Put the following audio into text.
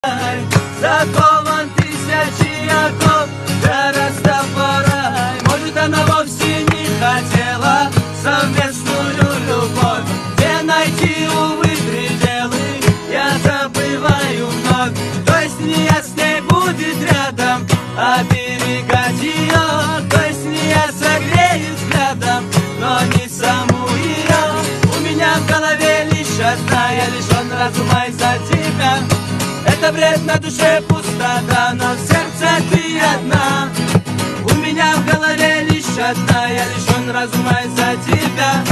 Закован тысячи оков для растопора. Может, она вовсе не хотела совместную любовь, где найти, увы, пределы я забываю вновь. То есть не я с ней будет рядом оберегать ее, то есть не я согрею взглядом, но не саму ее. У меня в голове лишь одна, я лишен разума из-за тебя. Это бред, на душе пустота, но в сердце ты одна. У меня в голове лишь одна, я лишен разума из-за тебя.